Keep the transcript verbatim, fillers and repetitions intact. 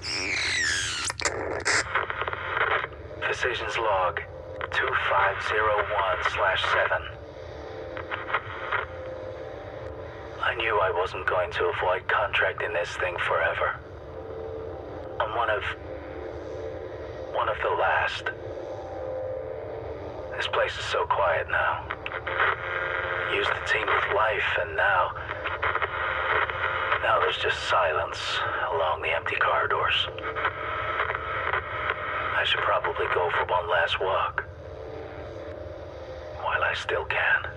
Decisions log two five zero one slash seven. I knew I wasn't going to avoid contracting this thing forever. I'm one of... one of the last. This place is so quiet now. Used the team with life, and now... now there's just silence along the empty corridors. I should probably go for one last walk. While I still can.